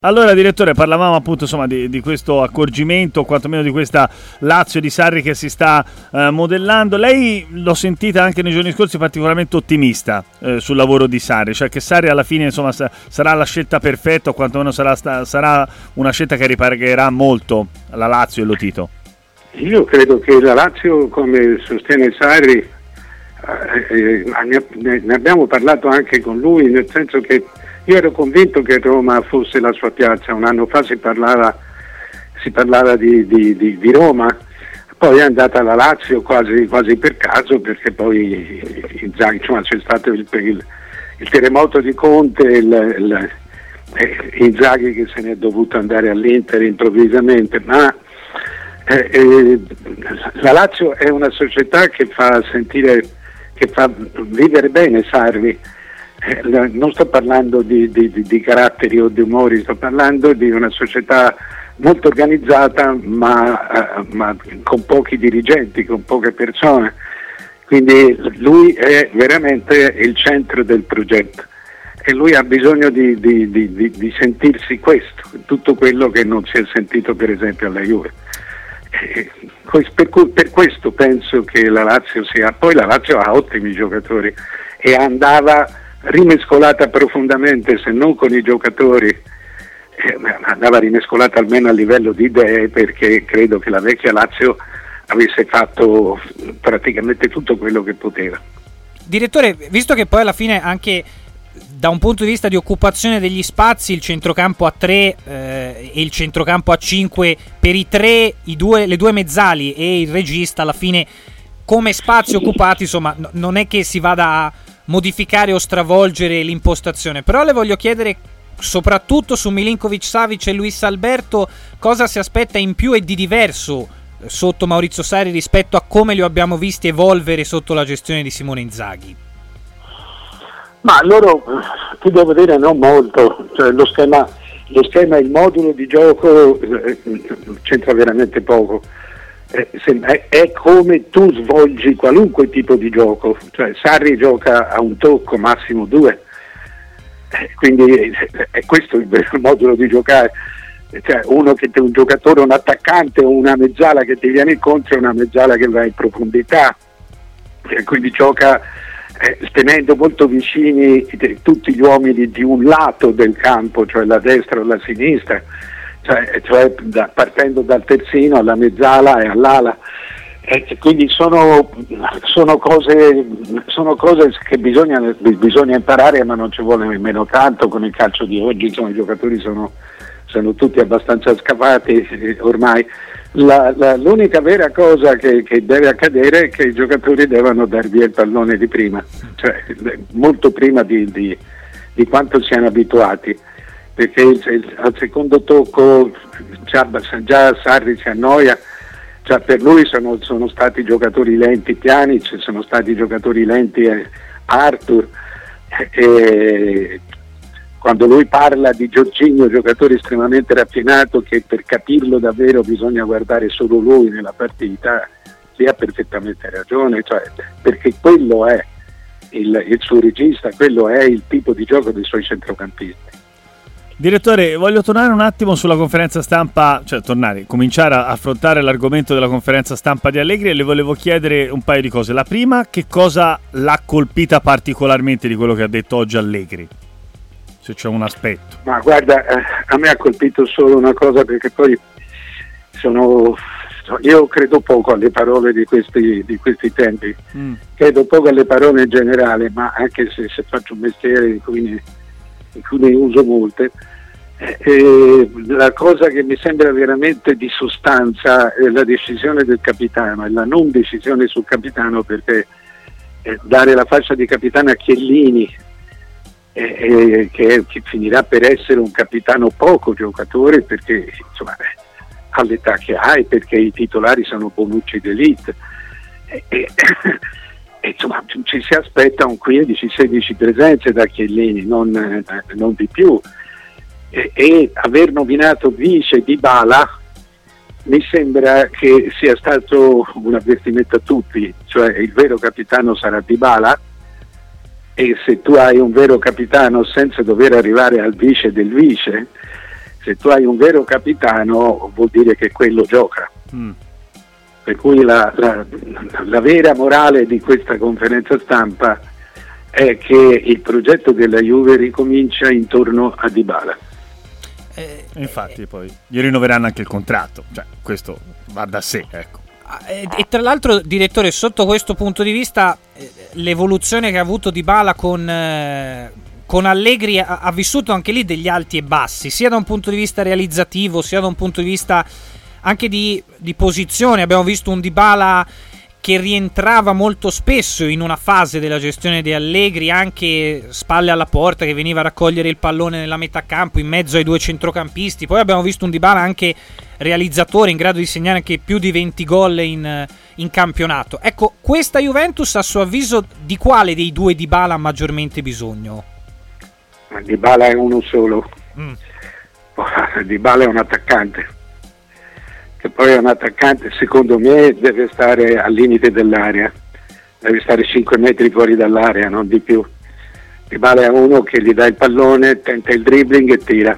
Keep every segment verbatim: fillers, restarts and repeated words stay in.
Allora direttore, parlavamo appunto insomma di, di questo accorgimento, o quantomeno di questa Lazio di Sarri che si sta eh, modellando. Lei l'ho sentita anche nei giorni scorsi particolarmente ottimista eh, sul lavoro di Sarri, cioè che Sarri alla fine insomma sa- sarà la scelta perfetta, o quantomeno sarà, sta- sarà una scelta che ripagherà molto la Lazio e lo Tito. Io credo che la Lazio, come sostiene Sarri, eh, eh, ne abbiamo parlato anche con lui, nel senso che io ero convinto che Roma fosse la sua piazza. Un anno fa si parlava, si parlava di, di, di, di Roma, poi è andata alla Lazio quasi, quasi per caso, perché poi Inzaghi, insomma, c'è stato il, il, il terremoto di Conte, il, il, eh, Inzaghi che se ne è dovuto andare all'Inter improvvisamente, ma eh, eh, la Lazio è una società che fa sentire, che fa vivere bene Sarri. Eh, non sto parlando di, di, di, di caratteri o di umori, sto parlando di una società molto organizzata, ma, eh, ma con pochi dirigenti, con poche persone, quindi lui è veramente il centro del progetto e lui ha bisogno di, di, di, di, di sentirsi questo, tutto quello che non si è sentito per esempio alla Juve. Eh, per, per questo penso che la Lazio sia, poi la Lazio ha ottimi giocatori e andava rimescolata profondamente, se non con i giocatori, eh, andava rimescolata almeno a livello di idee, perché credo che la vecchia Lazio avesse fatto praticamente tutto quello che poteva. Direttore, visto che poi alla fine anche da un punto di vista di occupazione degli spazi il centrocampo a tre eh, e il centrocampo a cinque, per i tre, i due, le due mezzali e il regista, alla fine come spazi occupati, insomma, n- non è che si vada a modificare o stravolgere l'impostazione, però le voglio chiedere soprattutto su Milinkovic-Savic e Luis Alberto cosa si aspetta in più e di diverso sotto Maurizio Sarri rispetto a come li abbiamo visti evolvere sotto la gestione di Simone Inzaghi. Ma loro, ti devo dire, non molto, cioè, lo schema, lo schema e il modulo di gioco eh, c'entra veramente poco. È, è come tu svolgi qualunque tipo di gioco, cioè Sarri gioca a un tocco, massimo due, quindi è questo il vero modulo di giocare, cioè uno che un giocatore, un attaccante o una mezzala che ti viene incontro, una mezzala che va in profondità, quindi gioca eh, tenendo molto vicini tutti gli uomini di un lato del campo, cioè la destra o la sinistra, cioè, cioè da, partendo dal terzino alla mezzala e all'ala, e quindi sono, sono cose sono cose che bisogna, bisogna imparare, ma non ci vuole nemmeno tanto. Con il calcio di oggi, insomma, i giocatori sono, sono tutti abbastanza scafati eh, ormai. La, la, l'unica vera cosa che, che deve accadere è che i giocatori devono dar via il pallone di prima, cioè molto prima di, di, di quanto siano abituati, perché il, il, al secondo tocco già, già Sarri si annoia, cioè per lui sono, sono stati giocatori lenti Pjanic, sono stati giocatori lenti eh, Arthur, e quando lui parla di Jorginho, giocatore estremamente raffinato che per capirlo davvero bisogna guardare solo lui nella partita, sì, ha perfettamente ragione, cioè, perché quello è il, il suo regista, quello è il tipo di gioco dei suoi centrocampisti. Direttore, voglio tornare un attimo sulla conferenza stampa, cioè tornare, cominciare a affrontare l'argomento della conferenza stampa di Allegri, e le volevo chiedere un paio di cose. La prima, che cosa l'ha colpita particolarmente di quello che ha detto oggi Allegri? Se c'è un aspetto. Ma guarda, eh, a me ha colpito solo una cosa, perché poi sono... io credo poco alle parole di questi, di questi tempi, mm. credo poco alle parole in generale, ma anche se, se faccio un mestiere in cui ne, in cui ne uso molte. E la cosa che mi sembra veramente di sostanza è la decisione del capitano e la non decisione sul capitano, perché eh, dare la fascia di capitano a Chiellini, eh, eh, che, che finirà per essere un capitano poco giocatore, perché insomma all'età che ha e perché i titolari sono Bonucci d'Elite, e, e, e, insomma ci si aspetta un quindici sedici presenze da Chiellini, non, eh, non di più. E, e aver nominato vice Dybala mi sembra che sia stato un avvertimento a tutti, cioè il vero capitano sarà Dybala, e se tu hai un vero capitano senza dover arrivare al vice del vice, Se tu hai un vero capitano vuol dire che quello gioca. Mm. Per cui la, la, la vera morale di questa conferenza stampa è che il progetto della Juve ricomincia intorno a Dybala. Eh, Infatti eh, poi gli rinnoveranno anche il contratto, cioè questo va da sé, ecco. E, e tra l'altro, direttore, sotto questo punto di vista l'evoluzione che ha avuto Dybala con, eh, con Allegri ha, ha vissuto anche lì degli alti e bassi, sia da un punto di vista realizzativo sia da un punto di vista anche di, di posizione. Abbiamo visto un Dybala che rientrava molto spesso in una fase della gestione di Allegri, anche spalle alla porta, che veniva a raccogliere il pallone nella metà campo in mezzo ai due centrocampisti. Poi abbiamo visto un Dybala anche realizzatore, in grado di segnare anche più di venti gol in, in campionato. Ecco, questa Juventus a suo avviso di quale dei due Dybala ha maggiormente bisogno? Ma Dybala è uno solo. mm. Dybala è un attaccante, che poi è un attaccante, secondo me deve stare al limite dell'area, deve stare cinque metri fuori dall'area, non di più. Dybala è uno che gli dà il pallone, tenta il dribbling e tira.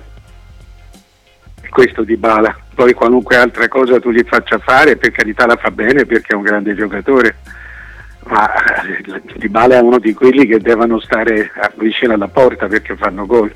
E questo Dybala. Poi qualunque altra cosa tu gli faccia fare, per carità la fa bene perché è un grande giocatore, ma Dybala è uno di quelli che devono stare vicino alla porta perché fanno gol.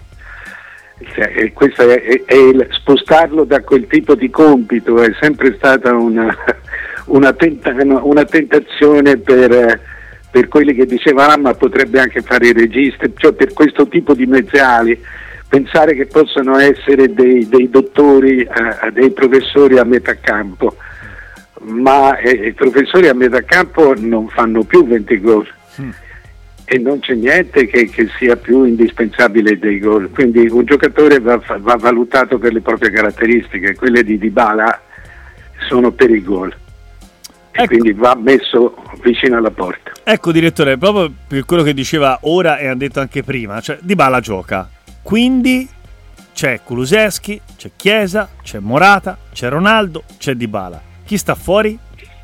E questo è, è, è il, spostarlo da quel tipo di compito è sempre stata una, una, tenta, una tentazione per, per quelli che dicevano ah, ma potrebbe anche fare il regista, cioè per questo tipo di mezzali, pensare che possano essere dei, dei dottori, eh, dei professori a metà campo, ma eh, i professori a metà campo non fanno più venti gol. Mm. E non c'è niente che, che sia più indispensabile dei gol, quindi un giocatore va, va valutato per le proprie caratteristiche, quelle di Dybala sono per i gol, ecco. E quindi va messo vicino alla porta. Ecco direttore, proprio per quello che diceva ora e ha detto anche prima, cioè Dybala gioca, quindi c'è Kulusevski, c'è Chiesa, c'è Morata, c'è Ronaldo, c'è Dybala, chi sta fuori?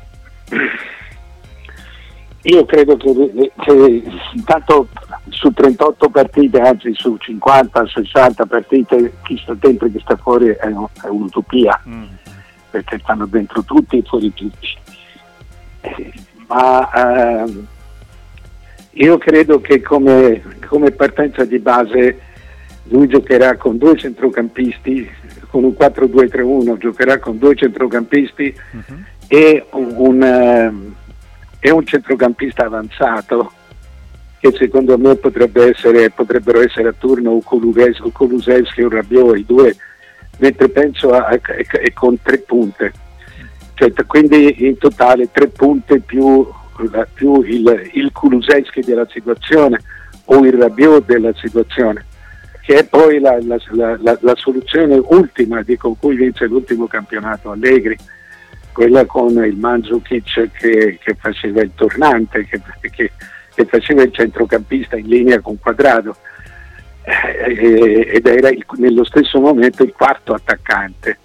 Io credo che, che intanto su trentotto partite, anzi su cinquanta sessanta partite, chi sta dentro e chi sta fuori è, è un'utopia, mm. perché stanno dentro tutti e fuori tutti. Eh, ma eh, io credo che come, come partenza di base lui giocherà con due centrocampisti, con un quattro due tre uno, giocherà con due centrocampisti mm-hmm. e un... un è un centrocampista avanzato che secondo me potrebbe essere, potrebbero essere a turno o Kulusevski o Rabiot, i due, mentre penso a, a, a, con tre punte, cioè, quindi in totale tre punte più, più il, il Kulusevski della situazione o il Rabiot della situazione, che è poi la, la, la, la, la soluzione ultima di con cui vince l'ultimo campionato Allegri, quella con il Mandzukic che, che faceva il tornante, che, che, che faceva il centrocampista in linea con Quadrado, eh, ed era il, nello stesso momento il quarto attaccante.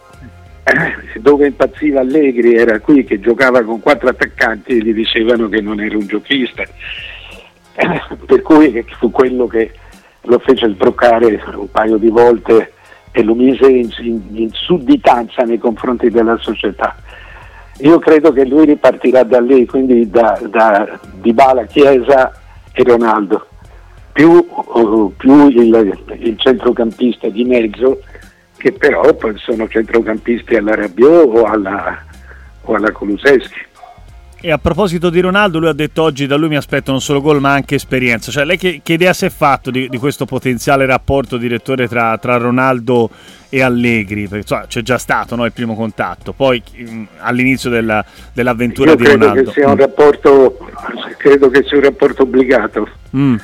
Eh, dove impazziva Allegri era qui che giocava con quattro attaccanti e gli dicevano che non era un giochista, eh, per cui fu quello che lo fece sbroccare un paio di volte e lo mise in, in, in sudditanza nei confronti della società. Io credo che lui ripartirà da lì, quindi da, da Dybala, Chiesa e Ronaldo, più, uh, più il, il centrocampista di mezzo, che però poi sono centrocampisti alla Rabiot o alla, o alla Kulusevski. E a proposito di Ronaldo, lui ha detto oggi da lui mi aspetto non solo gol ma anche esperienza, cioè lei che, che idea si è fatto di, di questo potenziale rapporto, direttore, tra, tra Ronaldo e Allegri? Perché insomma, c'è già stato, no, il primo contatto, poi mh, all'inizio della, dell'avventura Io di Ronaldo. Credo che sia un rapporto, credo che sia un rapporto obbligato, mm.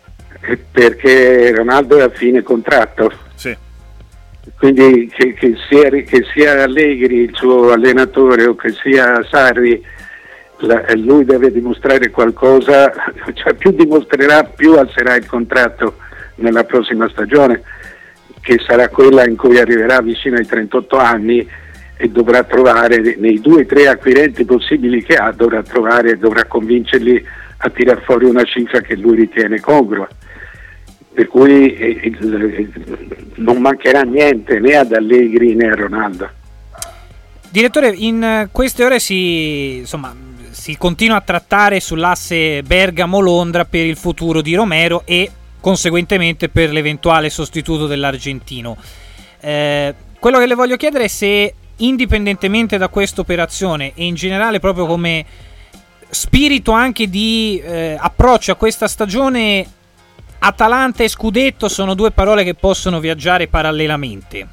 perché Ronaldo è a fine contratto. Sì. Quindi che, che, sia, che sia Allegri il suo allenatore o che sia Sarri, la, lui deve dimostrare qualcosa, cioè più dimostrerà più alzerà il contratto nella prossima stagione, che sarà quella in cui arriverà vicino ai trentotto anni e dovrà trovare nei due o tre acquirenti possibili che ha, dovrà trovare, dovrà convincerli a tirar fuori una cifra che lui ritiene congrua. per cui eh, il, non mancherà niente né ad Allegri né a Ronaldo. Direttore, in queste ore si, insomma, si continua a trattare sull'asse Bergamo-Londra per il futuro di Romero e conseguentemente per l'eventuale sostituto dell'argentino. Eh, quello che le voglio chiedere è se, indipendentemente da questa operazione e in generale proprio come spirito anche di eh, approccio a questa stagione, Atalanta e Scudetto sono due parole che possono viaggiare parallelamente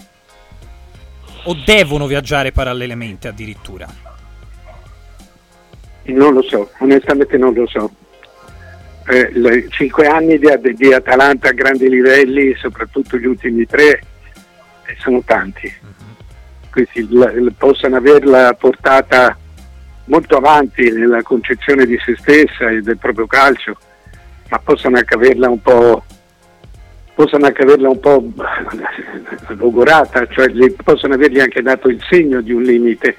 o devono viaggiare parallelamente addirittura. Non lo so, onestamente non lo so. Eh, le cinque anni di, di Atalanta a grandi livelli, soprattutto gli ultimi tre, eh, sono tanti. Uh-huh. Questi la, la, possono averla portata molto avanti nella concezione di se stessa e del proprio calcio, ma possono anche averla un po' possono anche averla un po' logorata, cioè possono avergli anche dato il segno di un limite.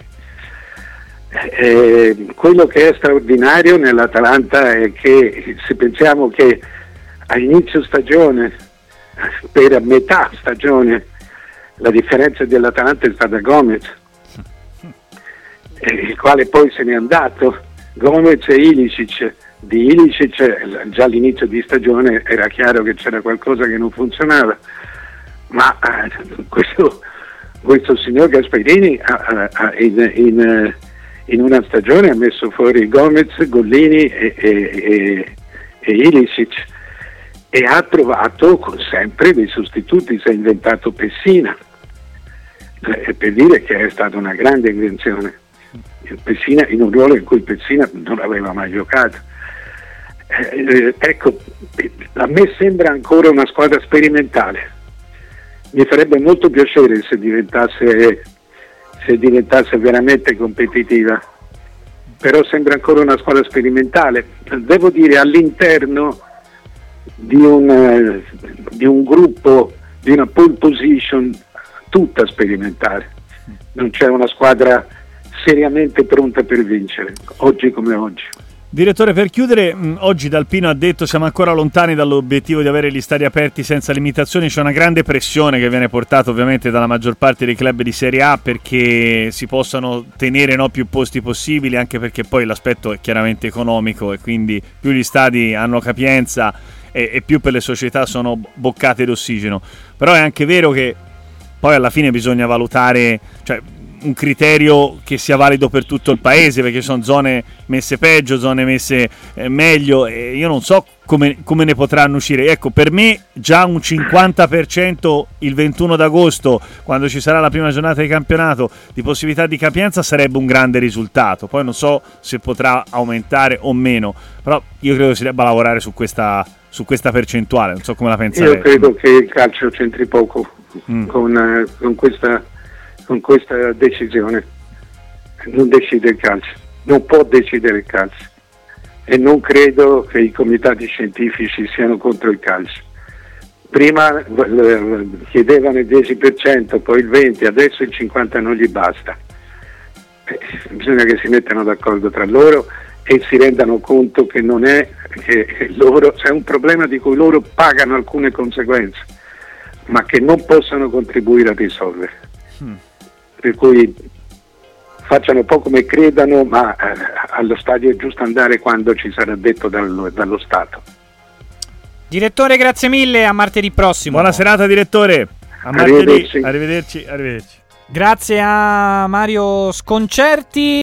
Eh, quello che è straordinario nell'Atalanta è che, se pensiamo che a inizio stagione, per metà stagione, la differenza dell'Atalanta è stata Gomez, eh, il quale poi se n'è andato, Gomez e Ilicic. Di Ilicic già all'inizio di stagione era chiaro che c'era qualcosa che non funzionava, ma eh, questo, questo signor Gasperini ha, ha, in, in, in una stagione ha messo fuori Gomez, Gollini e, e, e, e Ilicic e ha trovato sempre dei sostituti, si è inventato Pessina, eh, per dire che è stata una grande invenzione. Pessina, in un ruolo in cui Pessina non aveva mai giocato. Eh, ecco, a me sembra ancora una squadra sperimentale. Mi farebbe molto piacere se diventasse se diventasse veramente competitiva, però sembra ancora una squadra sperimentale. Devo dire, all'interno di un, di un gruppo, di una pole position tutta sperimentale. Non c'è una squadra seriamente pronta per vincere, oggi come oggi. Direttore, per chiudere, mh, oggi D'Alpino ha detto siamo ancora lontani dall'obiettivo di avere gli stadi aperti senza limitazioni. C'è una grande pressione che viene portata ovviamente dalla maggior parte dei club di Serie A perché si possano tenere no, più posti possibili, anche perché poi l'aspetto è chiaramente economico e quindi più gli stadi hanno capienza e, e più per le società sono boccate d'ossigeno. Però è anche vero che poi alla fine bisogna valutare, cioè, un criterio che sia valido per tutto il paese, perché sono zone messe peggio, zone messe eh, meglio, e io non so come, come ne potranno uscire. Ecco, per me già un cinquanta per cento il ventuno d'agosto, quando ci sarà la prima giornata di campionato, di possibilità di capienza sarebbe un grande risultato. Poi non so se potrà aumentare o meno, però io credo che si debba lavorare su questa, su questa percentuale. Non so come la pensa Io lei. credo che il calcio c'entri poco mm. con, eh, con questa con questa decisione. Non decide il calcio, non può decidere il calcio, e non credo che i comitati scientifici siano contro il calcio. Prima chiedevano il dieci per cento, poi il venti per cento, adesso il cinquanta per cento non gli basta. Eh, bisogna che si mettano d'accordo tra loro e si rendano conto che non è che loro, c'è un problema di cui loro pagano alcune conseguenze, ma che non possono contribuire a risolvere. Hmm. Per cui facciano un po' come credano, ma eh, allo stadio è giusto andare quando ci sarà detto dallo, dallo Stato. Direttore, grazie mille, a martedì prossimo. Buona serata, direttore. A martedì. Arrivederci. Arrivederci, arrivederci. Grazie a Mario Sconcerti.